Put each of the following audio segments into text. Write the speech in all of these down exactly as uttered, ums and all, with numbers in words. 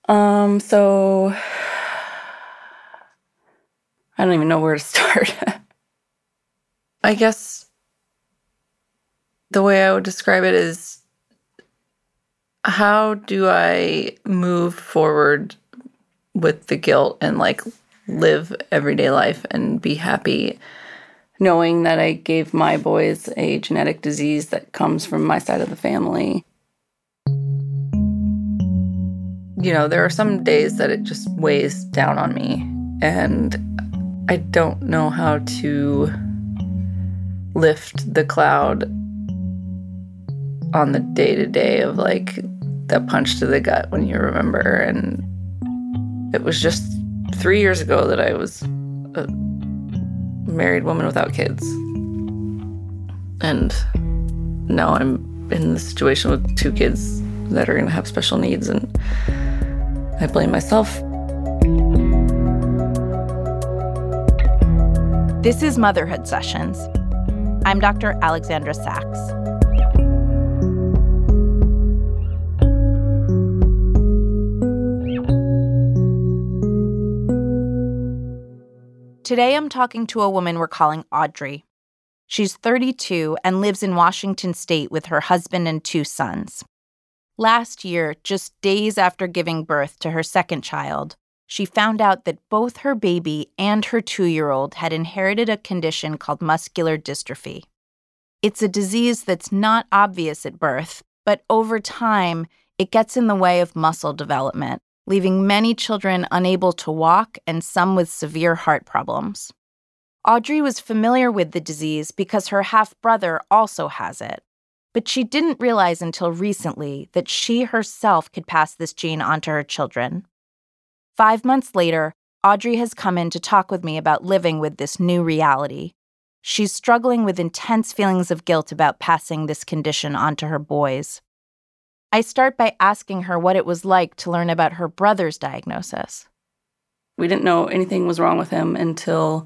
Um, so I don't even know where to start. I guess the way I would describe it is, how do I move forward with the guilt and like live everyday life and be happy knowing that I gave my boys a genetic disease that comes from my side of the family? You know, there are some days that it just weighs down on me, and I don't know how to lift the cloud on the day-to-day of like that punch to the gut when you remember. And it was just three years ago that I was a married woman without kids. And now I'm in the situation with two kids that are going to have special needs, and I blame myself. This is Motherhood Sessions. I'm Doctor Alexandra Sachs. Today I'm talking to a woman we're calling Audrey. She's thirty-two and lives in Washington State with her husband and two sons. Last year, just days after giving birth to her second child, she found out that both her baby and her two-year-old had inherited a condition called muscular dystrophy. It's a disease that's not obvious at birth, but over time, it gets in the way of muscle development, leaving many children unable to walk and some with severe heart problems. Audrey was familiar with the disease because her half-brother also has it, but she didn't realize until recently that she herself could pass this gene on to her children. Five months later, Audrey has come in to talk with me about living with this new reality. She's struggling with intense feelings of guilt about passing this condition on to her boys. I start by asking her what it was like to learn about her brother's diagnosis. We didn't know anything was wrong with him until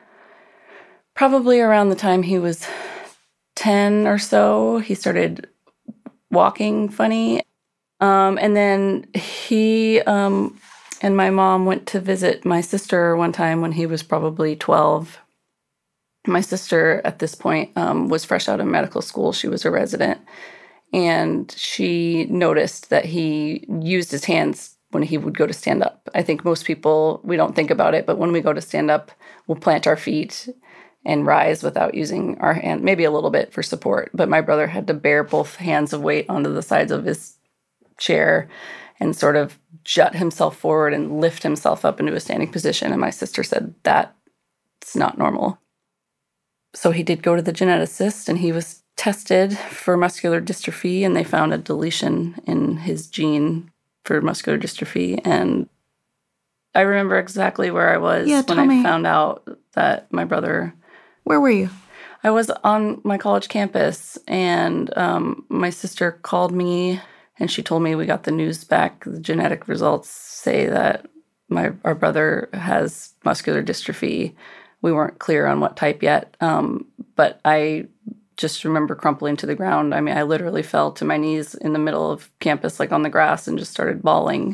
probably around the time he was ten or so. He started walking funny. Um, and then he um, and my mom went to visit my sister one time when he was probably twelve. My sister, at this point, um, was fresh out of medical school. She was a resident. And she noticed that he used his hands when he would go to stand up. I think most people, we don't think about it, but when we go to stand up, we'll plant our feet and rise without using our hand, maybe a little bit for support. But my brother had to bear both hands of weight onto the sides of his chair and sort of jut himself forward and lift himself up into a standing position. And my sister said, that's not normal. So he did go to the geneticist, and he was tested for muscular dystrophy, and they found a deletion in his gene for muscular dystrophy. And I remember exactly where I was yeah, when I me. found out that my brother... Where were you? I was on my college campus, and um, my sister called me, and she told me we got the news back. The genetic results say that my our brother has muscular dystrophy. We weren't clear on what type yet, um, but I just remember crumpling to the ground. I mean, I literally fell to my knees in the middle of campus, like on the grass, and just started bawling.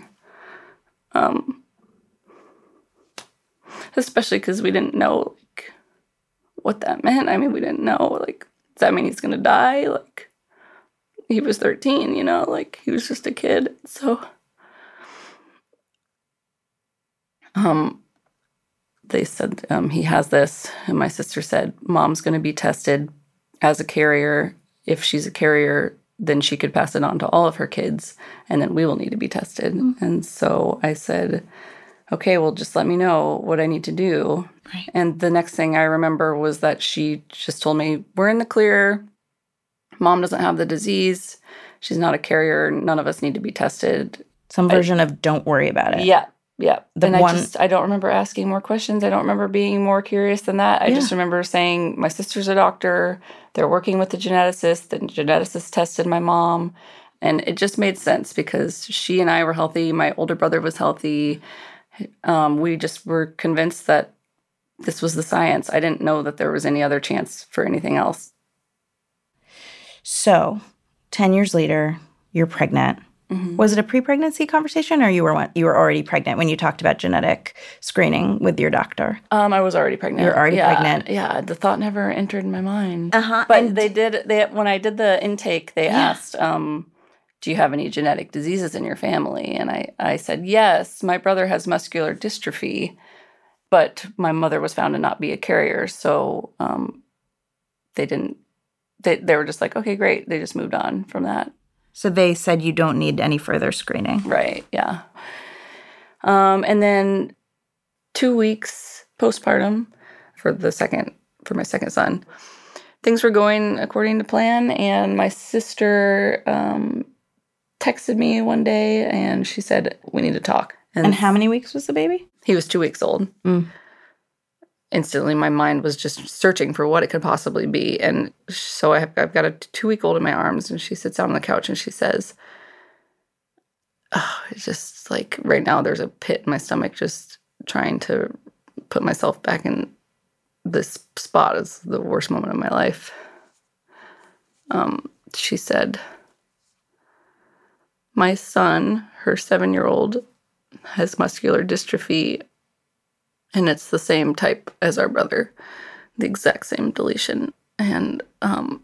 Um, especially because we didn't know like what that meant. I mean, we didn't know, like, does that mean he's going to die? Like, he was thirteen, you know, like, he was just a kid. So, um, they said um, he has this, and my sister said, Mom's going to be tested as a carrier. If she's a carrier, then she could pass it on to all of her kids, and then we will need to be tested. Mm-hmm. And so I said, okay, well, just let me know what I need to do. Right. And the next thing I remember was that she just told me, we're in the clear. Mom doesn't have the disease. She's not a carrier. None of us need to be tested. Some version I, of don't worry about it. Yeah, yeah. The and one, I just, I don't remember asking more questions. I don't remember being more curious than that. I yeah. just remember saying, my sister's a doctor. They're working with the geneticist. The geneticist tested my mom. And it just made sense because she and I were healthy. My older brother was healthy. Um, we just were convinced that this was the science. I didn't know that there was any other chance for anything else. So, ten years later, you're pregnant. Mm-hmm. Was it a pre-pregnancy conversation, or you were you were already pregnant when you talked about genetic screening with your doctor? Um, I was already pregnant. You were already yeah, pregnant. Yeah, the thought never entered my mind. Uh-huh. But and they did. They when I did the intake, they yeah. asked, um, "Do you have any genetic diseases in your family?" And I, I said, "Yes, my brother has muscular dystrophy, but my mother was found to not be a carrier, so um, they didn't." They they were just like, "Okay, great." They just moved on from that. So they said you don't need any further screening. Right, yeah. Um, and then two weeks postpartum for the second, for my second son, things were going according to plan. And my sister um, texted me one day and she said, we need to talk. And, and how many weeks was the baby? He was two weeks old. Mm. Instantly, my mind was just searching for what it could possibly be. And so I have, I've got a two-week-old in my arms, and she sits down on the couch, and she says, oh, it's just like right now there's a pit in my stomach just trying to put myself back in this spot. Is the worst moment of my life. Um, she said, my son, her seven-year-old, has muscular dystrophy, and it's the same type as our brother, the exact same deletion. And um,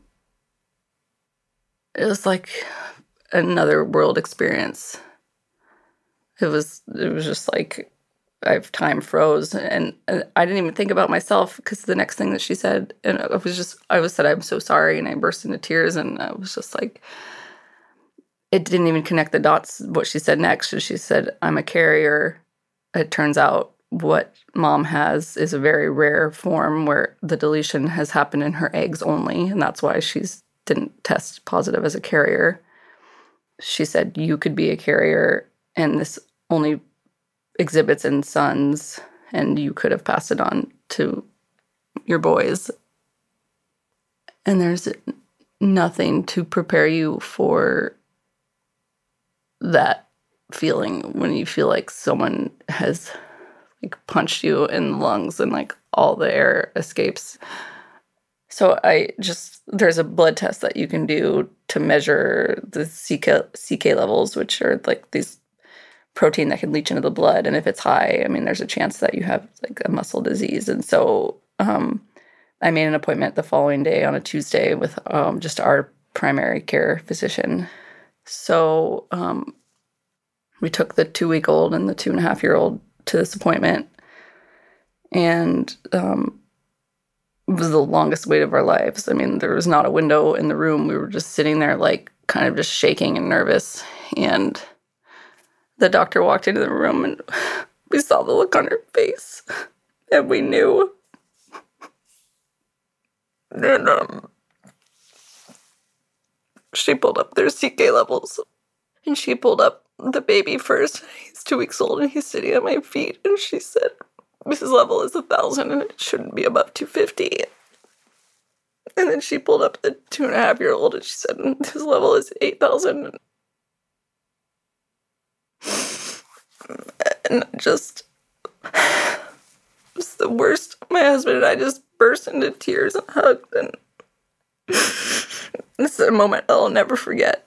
it was like another world experience. It was it was just like I've time froze, and I didn't even think about myself because the next thing that she said, and I was just I was said I'm so sorry, and I burst into tears, and I was just like, it didn't even connect the dots. What she said next, she said, I'm a carrier. It turns out what mom has is a very rare form where the deletion has happened in her eggs only, and that's why she didn't test positive as a carrier. She said, you could be a carrier, and this only exhibits in sons, and you could have passed it on to your boys. And there's nothing to prepare you for that feeling when you feel like someone has like punched you in the lungs and like all the air escapes. So I just, there's a blood test that you can do to measure the C K, C K levels, which are like these protein that can leach into the blood. And if it's high, I mean, there's a chance that you have like a muscle disease. And so um, I made an appointment the following day on a Tuesday with um, just our primary care physician. So um, we took the two-week-old and the two-and-a-half-year-old to this appointment, and um, it was the longest wait of our lives. I mean, there was not a window in the room. We were just sitting there, like, kind of just shaking and nervous, and the doctor walked into the room, and we saw the look on her face, and we knew. And um, she pulled up their C K levels, and she pulled up the baby first. He's two weeks old, and he's sitting at my feet, and she said, Missus Level is a thousand, and it shouldn't be above two fifty. And then she pulled up the two and a half year old, and she said, his level is eight thousand. And just, it was the worst. My husband and I just burst into tears and hugged, and this is a moment I'll never forget.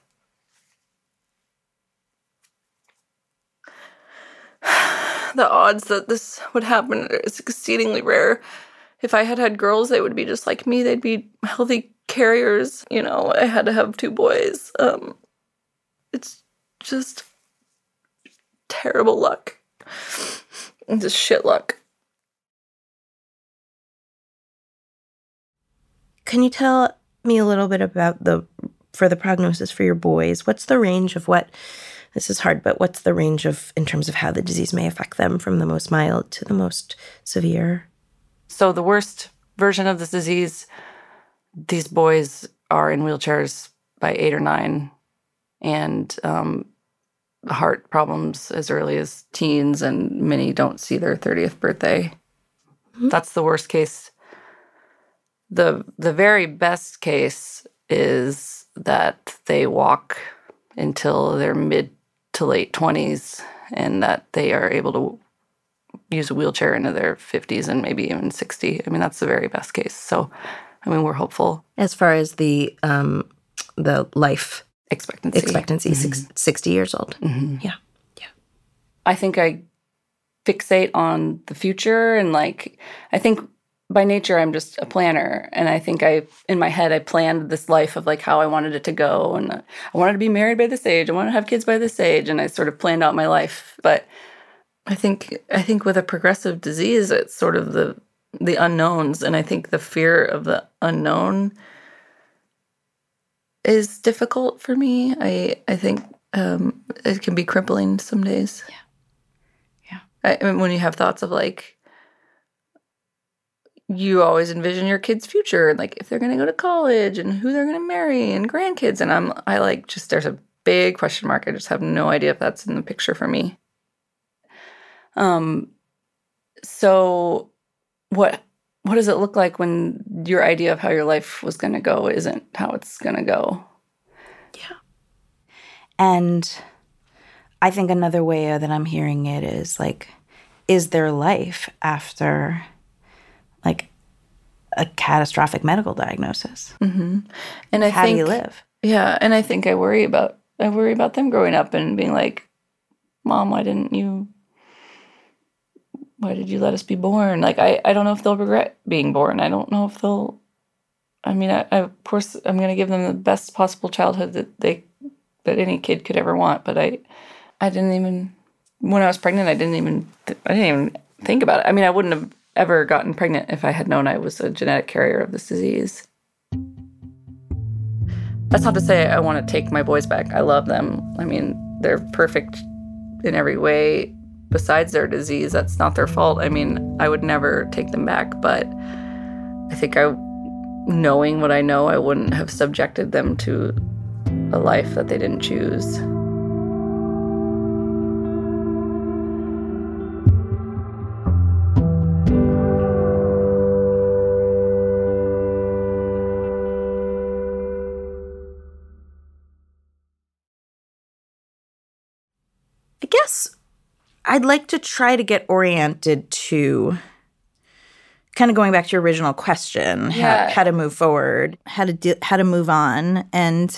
The odds that this would happen is exceedingly rare. If I had had girls, they would be just like me. They'd be healthy carriers. You know, I had to have two boys. Um, it's just terrible luck. It's just shit luck. Can you tell me a little bit about the, for the prognosis for your boys, what's the range of what, this is hard, but what's the range of, in terms of how the disease may affect them from the most mild to the most severe? So the worst version of this disease, these boys are in wheelchairs by eight or nine, and um, heart problems as early as teens, and many don't see their thirtieth birthday. Mm-hmm. That's the worst case. The the very best case is that they walk until their mid to late twenties, and that they are able to use a wheelchair into their fifties and maybe even sixty. I mean, that's the very best case. So, I mean, we're hopeful. As far as the um, the life expectancy. Expectancy, mm-hmm. six, sixty years old. Mm-hmm. Yeah, yeah. I think I fixate on the future, and like, I think by nature I'm just a planner, and I think I, in my head, I planned this life of like how I wanted it to go, and I wanted to be married by this age, I wanted to have kids by this age, and I sort of planned out my life. But I think I think with a progressive disease, it's sort of the the unknowns, and I think the fear of the unknown is difficult for me. I I think um, it can be crippling some days. Yeah, yeah. I, I mean, when you have thoughts of like, you always envision your kids' future, and like if they're going to go to college, and who they're going to marry, and grandkids, and I'm I like just there's a big question mark. I just have no idea if that's in the picture for me. Um. So, what what does it look like when your idea of how your life was going to go isn't how it's going to go? Yeah. And I think another way that I'm hearing it is like, is there life after like a catastrophic medical diagnosis? Mm-hmm. And I how think, do you live? Yeah, and I think I worry about I worry about them growing up and being like, Mom, why didn't you? Why did you let us be born? Like, I, I don't know if they'll regret being born. I don't know if they'll, I mean, I, I of course, I'm going to give them the best possible childhood that they, that any kid could ever want. But I, I didn't even, when I was pregnant, I didn't even, I didn't even think about it. I mean, I wouldn't have ever gotten pregnant if I had known I was a genetic carrier of this disease. That's not to say I want to take my boys back. I love them. I mean, they're perfect in every way. Besides their disease, that's not their fault. I mean, I would never take them back, but I think I, knowing what I know, I wouldn't have subjected them to a life that they didn't choose. I guess I'd like to try to get oriented to kind of going back to your original question, yeah. how, how to move forward, how to do, how to move on. And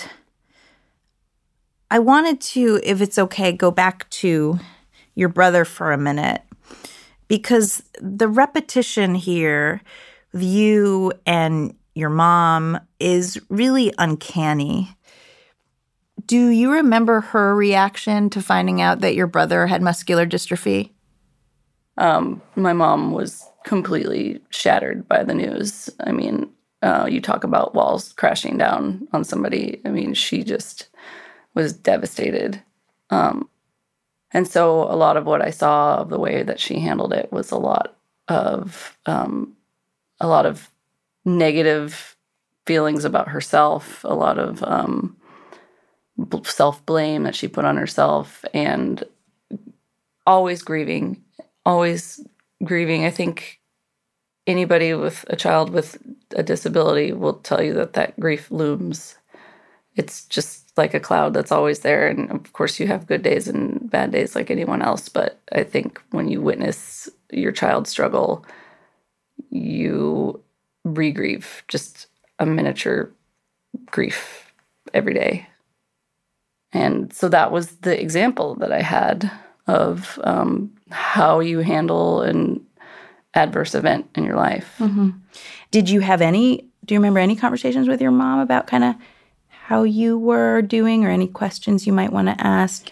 I wanted to, if it's okay, go back to your brother for a minute, because the repetition here with you and your mom is really uncanny. Do you remember her reaction to finding out that your brother had muscular dystrophy? Um, my mom was completely shattered by the news. I mean, uh, you talk about walls crashing down on somebody. I mean, she just was devastated. Um, and so a lot of what I saw of the way that she handled it was a lot of um, a lot of negative feelings about herself, a lot of um, self-blame that she put on herself, and always grieving, always grieving. I think anybody with a child with a disability will tell you that that grief looms. It's just like a cloud that's always there. And of course you have good days and bad days like anyone else. But I think when you witness your child struggle, you re-grieve, just a miniature grief every day. And so that was the example that I had of um, how you handle an adverse event in your life. Mm-hmm. Did you have any, do you remember any conversations with your mom about kind of how you were doing or any questions you might want to ask?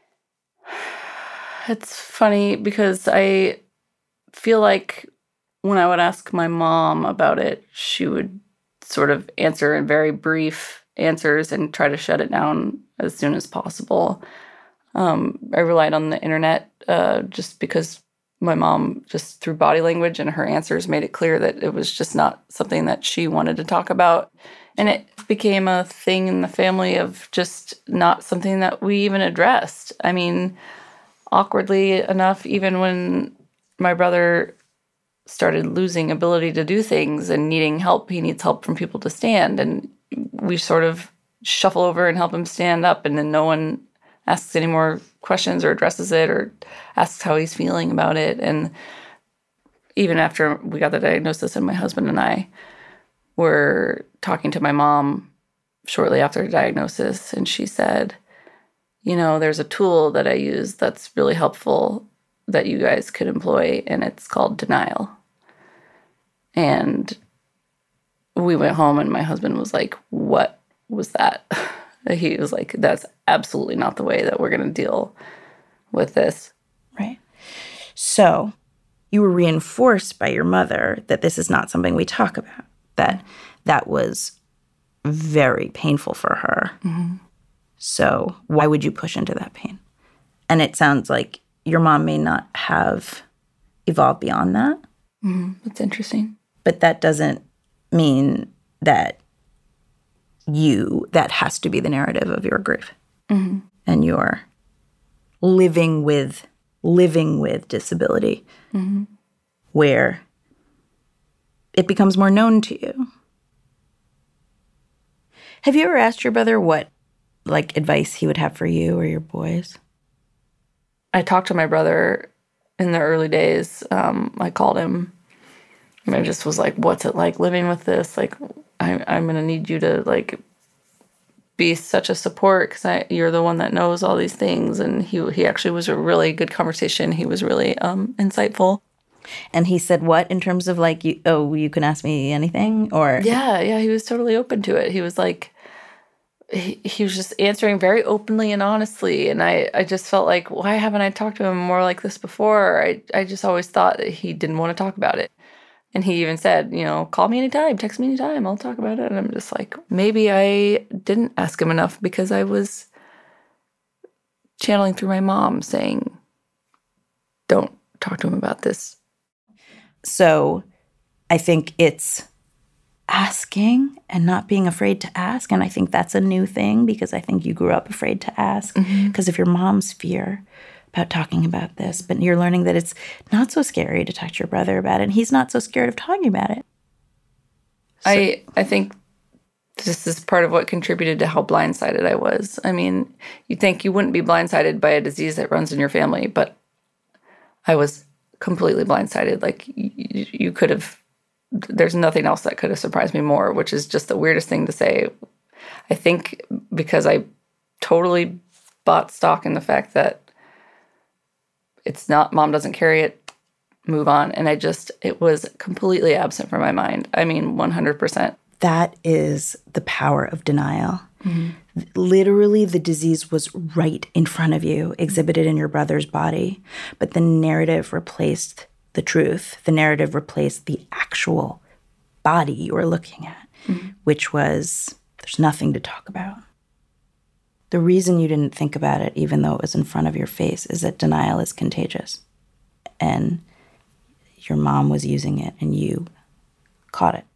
It's funny because I feel like when I would ask my mom about it, she would sort of answer in very brief answers and try to shut it down as soon as possible. Um, I relied on the internet uh, just because my mom, just through body language and her answers, made it clear that it was just not something that she wanted to talk about. And it became a thing in the family of just not something that we even addressed. I mean, awkwardly enough, even when my brother started losing ability to do things and needing help, he needs help from people to stand. And we sort of shuffle over and help him stand up, and then no one asks any more questions or addresses it or asks how he's feeling about it. And even after we got the diagnosis and my husband and I were talking to my mom shortly after the diagnosis, and she said, you know, there's a tool that I use that's really helpful that you guys could employ, and it's called denial. And we went home, and my husband was like, what was that? He was like, that's absolutely not the way that we're going to deal with this. Right. So you were reinforced by your mother that this is not something we talk about, that that was very painful for her. Mm-hmm. So why would you push into that pain? And it sounds like your mom may not have evolved beyond that. Mm-hmm. That's interesting. But that doesn't mean that you, that has to be the narrative of your grief. Mm-hmm. And your living with, living with disability, mm-hmm. where it becomes more known to you. Have you ever asked your brother what, like, advice he would have for you or your boys? I talked to my brother in the early days. Um, I called him, and I just was like, what's it like living with this? Like, I, I'm going to need you to, like, be such a support because you're the one that knows all these things. And he he actually was a really good conversation. He was really um, insightful. And he said what in terms of, like, you, oh, you can ask me anything? Or Yeah, yeah, he was totally open to it. He was like, he, he was just answering very openly and honestly. And I, I just felt like, why haven't I talked to him more like this before? I, I just always thought that he didn't want to talk about it. And he even said, you know, call me anytime, text me anytime, I'll talk about it. And I'm just like, maybe I didn't ask him enough because I was channeling through my mom saying, don't talk to him about this. So I think it's asking and not being afraid to ask. And I think that's a new thing because I think you grew up afraid to ask because Mm-hmm. of your mom's fear about talking about this. But you're learning that it's not so scary to talk to your brother about it. And he's not so scared of talking about it. So, I I think this is part of what contributed to how blindsided I was. I mean, you'd think you wouldn't be blindsided by a disease that runs in your family, but I was completely blindsided. Like, you, you could have, there's nothing else that could have surprised me more, which is just the weirdest thing to say. I think because I totally bought stock in the fact that it's not, mom doesn't carry it, move on. And I just, it was completely absent from my mind. I mean, one hundred percent. that is the power of denial. Mm-hmm. Literally, the disease was right in front of you, exhibited in your brother's body. But the narrative replaced the truth. The narrative replaced the actual body you were looking at, mm-hmm. which was, there's nothing to talk about. The reason you didn't think about it, even though it was in front of your face, is that denial is contagious. And your mom was using it, and you caught it.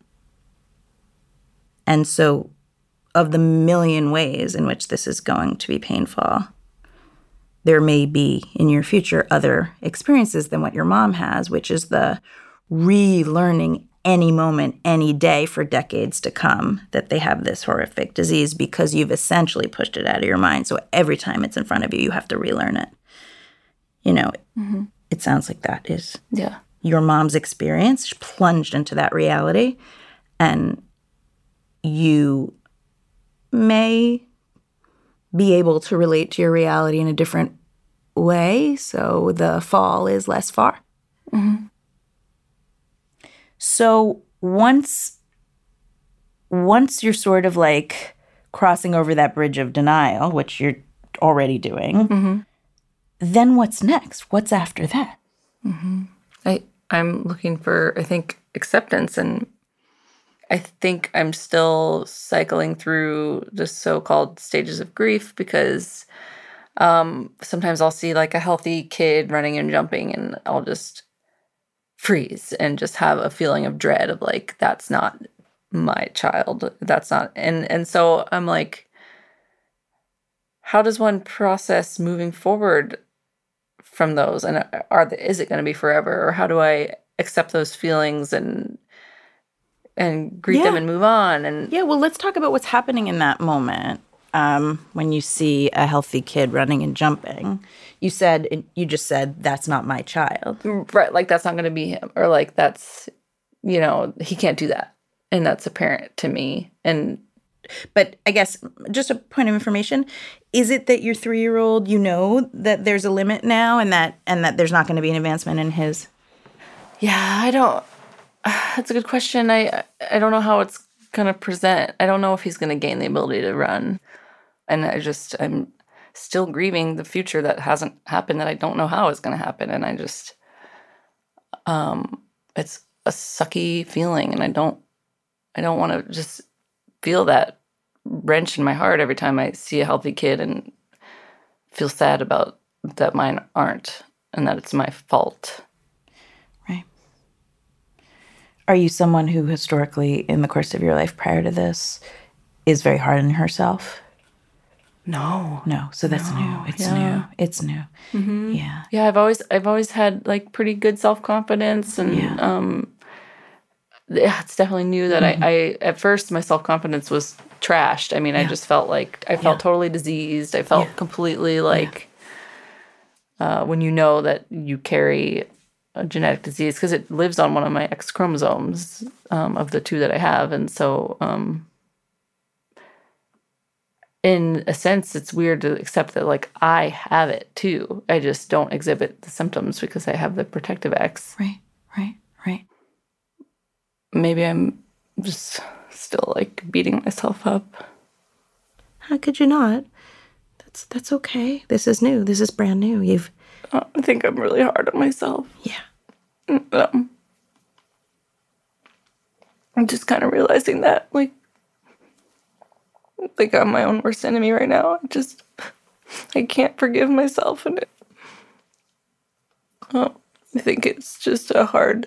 And so, of the million ways in which this is going to be painful, there may be in your future other experiences than what your mom has, which is the relearning any moment, any day for decades to come that they have this horrific disease because you've essentially pushed it out of your mind. So every time it's in front of you, you have to relearn it. You know, mm-hmm. It sounds like that is yeah. your mom's experience plunged into that reality, and you may be able to relate to your reality in a different way, so the fall is less far. Mm-hmm. So once, once you're sort of like crossing over that bridge of denial, which you're already doing, mm-hmm. then what's next? What's after that? Mm-hmm. I, I'm looking for, I think, acceptance, and I think I'm still cycling through the so-called stages of grief because um, sometimes I'll see like a healthy kid running and jumping, and I'll just freeze and just have a feeling of dread of like, that's not my child. That's not, and, and so I'm like, how does one process moving forward from those? And are the, is it going to be forever? Or how do I accept those feelings and and greet yeah. them and move on? And yeah, well, let's talk about what's happening in that moment um, when you see a healthy kid running and jumping. You said, you just said, that's not my child. Right, like that's not going to be him. Or like that's, you know, he can't do that. And that's apparent to me. And But I guess just a point of information, is it that your three-year-old, you know that there's a limit now and that and that there's not going to be an advancement in his? Yeah, I don't, that's a good question. I, I don't know how it's going to present. I don't know if he's going to gain the ability to run. And I just, I'm still grieving the future that hasn't happened, that I don't know how it's going to happen. And I just, um, it's a sucky feeling. And I don't, I don't want to just feel that wrench in my heart every time I see a healthy kid and feel sad about that mine aren't and that it's my fault. Right. Are you someone who historically, in the course of your life prior to this, is very hard on herself? No. No. So that's no. new. It's yeah. new. It's new. Mm-hmm. Yeah. Yeah, I've always I've always had like pretty good self-confidence and yeah. um yeah, it's definitely new that mm-hmm. I, I at first my self-confidence was trashed. I mean, yeah. I just felt like I felt yeah. totally diseased. I felt yeah. completely like yeah. uh, when you know that you carry a genetic disease because it lives on one of my X chromosomes um, of the two that I have. And so um, in a sense, it's weird to accept that like I have it too. I just don't exhibit the symptoms because I have the protective X. Right, right, right. Maybe I'm just still like beating myself up. How could you not? That's that's okay. This is new. This is brand new. You've. Uh, I think I'm really hard on myself. Yeah. Um, I'm just kind of realizing that, like, like I'm my own worst enemy right now. I just, I can't forgive myself, and it, um, I think it's just a hard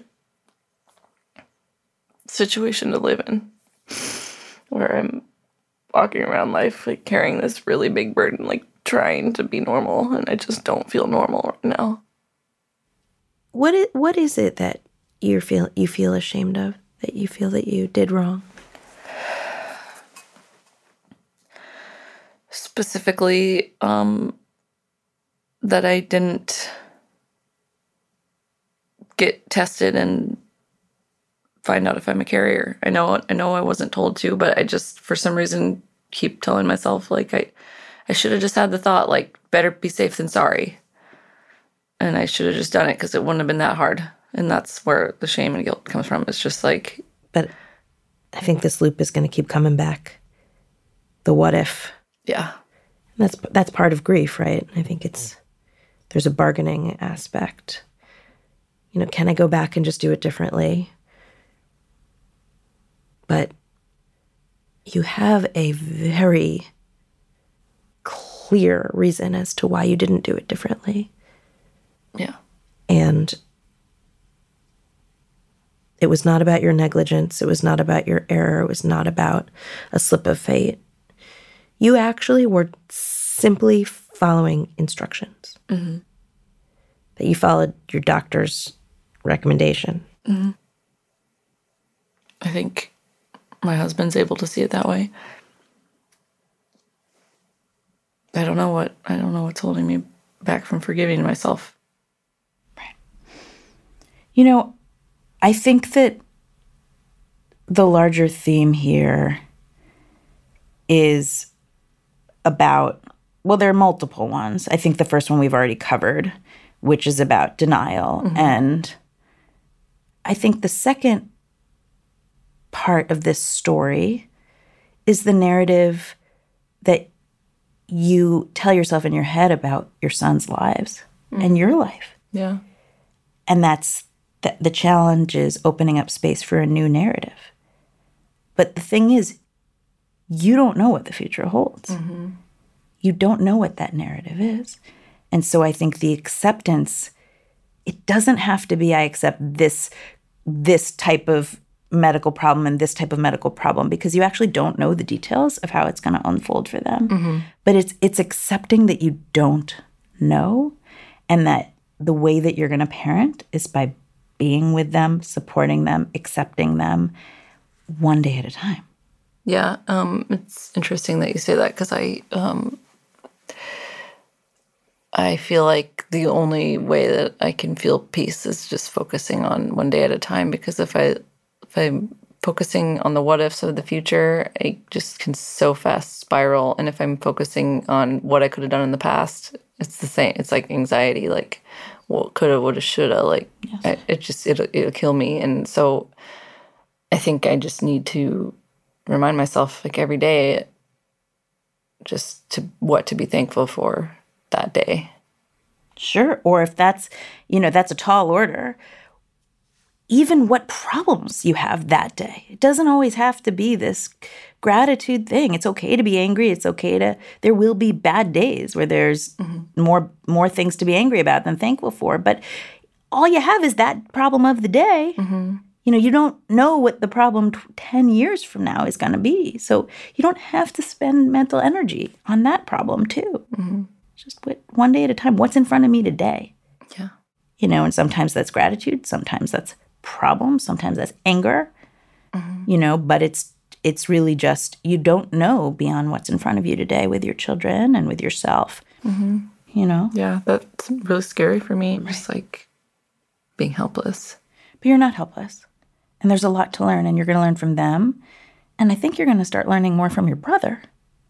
situation to live in, where I'm walking around life like carrying this really big burden, like trying to be normal, and I just don't feel normal right now. What is what is it that you feel you feel ashamed of, that you feel that you did wrong? Specifically, um, that I didn't get tested and find out if I'm a carrier. I know I know I wasn't told to, but I just for some reason keep telling myself like I I should have just had the thought like better be safe than sorry. And I should have just done it because it wouldn't have been that hard. And that's where the shame and guilt comes from. It's just like... But I think this loop is going to keep coming back. The what if. Yeah. And that's that's part of grief, right? I think it's... There's a bargaining aspect. You know, can I go back and just do it differently? But you have a very clear reason as to why you didn't do it differently. Yeah. And it was not about your negligence. It was not about your error. It was not about a slip of fate. You actually were simply following instructions. Mm-hmm. That you followed your doctor's recommendation. Mm-hmm. I think my husband's able to see it that way. I don't know what I don't know what's holding me back from forgiving myself. You know, I think that the larger theme here is about, well, there are multiple ones. I think the first one we've already covered, which is about denial. Mm-hmm. And I think the second part of this story is the narrative that you tell yourself in your head about your son's lives mm-hmm. and your life. Yeah. And that's the, the challenge is opening up space for a new narrative. But the thing is, you don't know what the future holds. Mm-hmm. You don't know what that narrative is. And so I think the acceptance, it doesn't have to be, I accept this, this type of medical problem and this type of medical problem, because you actually don't know the details of how it's going to unfold for them. Mm-hmm. But it's it's accepting that you don't know, and that the way that you're going to parent is by being with them, supporting them, accepting them, one day at a time. Yeah, um, it's interesting that you say that, because I um, I feel like the only way that I can feel peace is just focusing on one day at a time, because if I if I focusing on the what ifs of the future, I just can so fast spiral. And if I'm focusing on what I could have done in the past, it's the same. It's like anxiety, like what coulda, woulda, shoulda. Like yes. I, it just it'll, it'll kill me. And so I think I just need to remind myself, like every day, just to what to be thankful for that day. Sure. Or if that's, you know, that's a tall order, even what problems you have that day. It doesn't always have to be this gratitude thing. It's okay to be angry. It's okay to, there will be bad days where there's mm-hmm. more more things to be angry about than thankful for. But all you have is that problem of the day. Mm-hmm. You know, you don't know what the problem t- ten years from now is going to be. So you don't have to spend mental energy on that problem too. Mm-hmm. Just put one day at a time. What's in front of me today? Yeah. You know, and sometimes that's gratitude. Sometimes that's problem. Sometimes that's anger. Mm-hmm. You know, but it's it's really just, you don't know beyond what's in front of you today with your children and with yourself. Mm-hmm. You know? Yeah, that's really scary for me. Right. Just like being helpless. But you're not helpless. And there's a lot to learn, and you're going to learn from them. And I think you're going to start learning more from your brother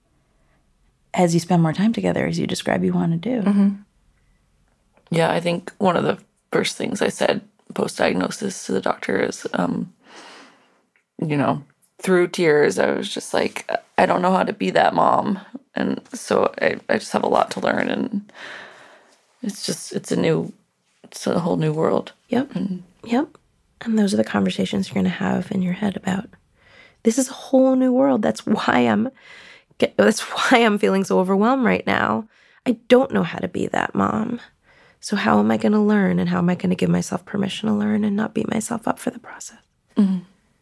as you spend more time together, as you describe you want to do. Mm-hmm. Yeah, I think one of the first things I said post-diagnosis to the doctor is, um, you know, through tears, I was just like, I don't know how to be that mom. And so I, I just have a lot to learn. And it's just, it's a new, it's a whole new world. Yep. And, yep. And those are the conversations you're going to have in your head about, this is a whole new world. That's why I'm, that's why I'm feeling so overwhelmed right now. I don't know how to be that mom. So how am I going to learn, and how am I going to give myself permission to learn and not beat myself up for the process? Mm-hmm.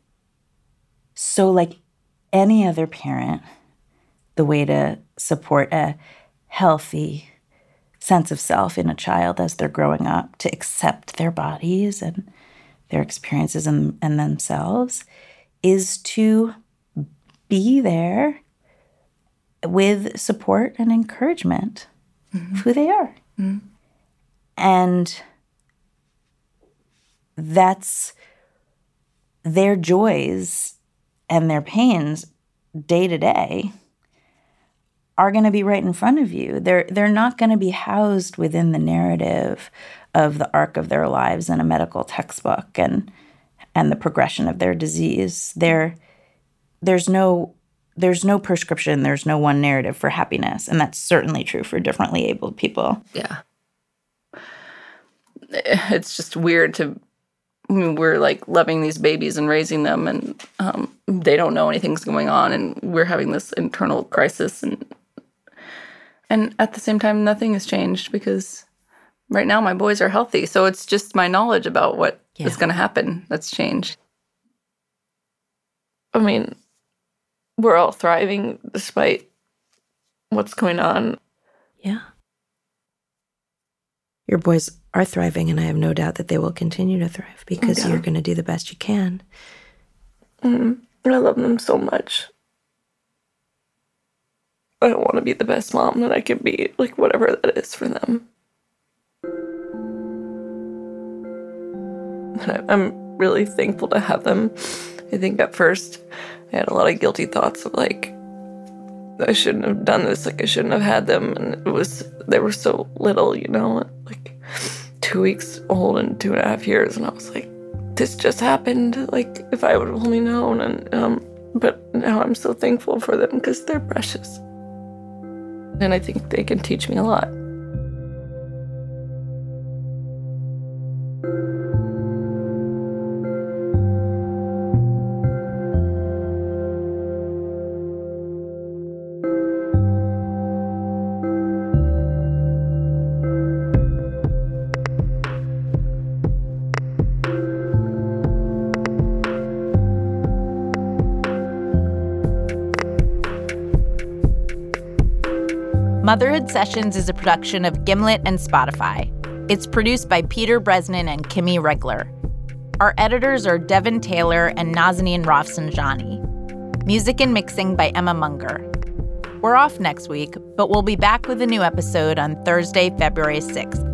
So like any other parent, the way to support a healthy sense of self in a child as they're growing up, to accept their bodies and their experiences and, and themselves, is to be there with support and encouragement mm-hmm. of who they are. Mm-hmm. And that's their joys and their pains day to day are going to be right in front of you. They're they're not going to be housed within the narrative of the arc of their lives in a medical textbook and and the progression of their disease. There, there's no there's no prescription. There's no one narrative for happiness, and that's certainly true for differently abled people. Yeah. It's just weird to, I mean, we're like loving these babies and raising them, and um, they don't know anything's going on, and we're having this internal crisis, and and at the same time, nothing has changed because right now my boys are healthy. So it's just my knowledge about what yeah. is going to happen that's changed. I mean, we're all thriving despite what's going on. Yeah. Your boys are thriving, and I have no doubt that they will continue to thrive because yeah. you're going to do the best you can. Mm-hmm. I love them so much. I want to be the best mom that I can be, like whatever that is for them. And I, I'm really thankful to have them. I think at first I had a lot of guilty thoughts of like, I shouldn't have done this, like I shouldn't have had them, and it was, they were so little, you know, like two weeks old and two and a half years, and I was like, this just happened, like if I would have only known, and um, but now I'm so thankful for them because they're precious. And I think they can teach me a lot. Motherhood Sessions is a production of Gimlet and Spotify. It's produced by Peter Bresnan and Kimmy Regler. Our editors are Devin Taylor and Nazanin Rafsanjani. Music and mixing by Emma Munger. We're off next week, but we'll be back with a new episode on Thursday, February sixth.